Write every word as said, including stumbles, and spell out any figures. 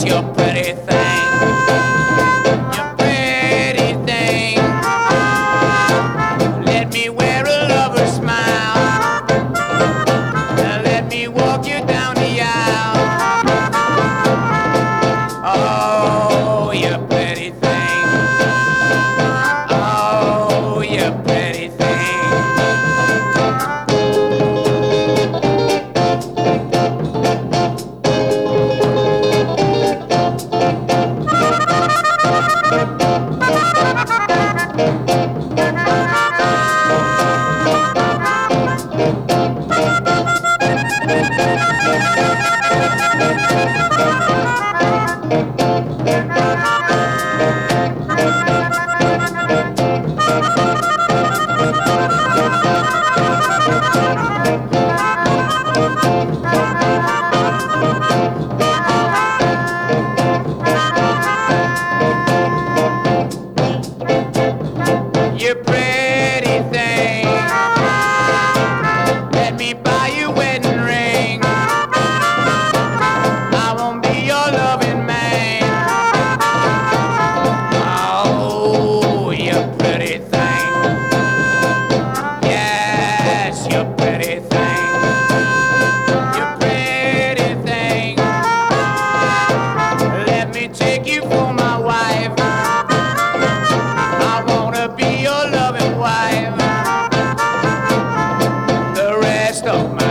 you're pretty thing. You're pretty thing. Let me wear a lover's smile. Now let me walk you down the aisle. Oh, you pretty thing. Oh, you pretty thing. You pretty thing. Let me buy you a wedding ring. I won't be your loving man. Oh, you pretty thing. Yes, you pretty thing. You pretty thing. Let me take you for my wife. I wanna be your loving wife. The rest of my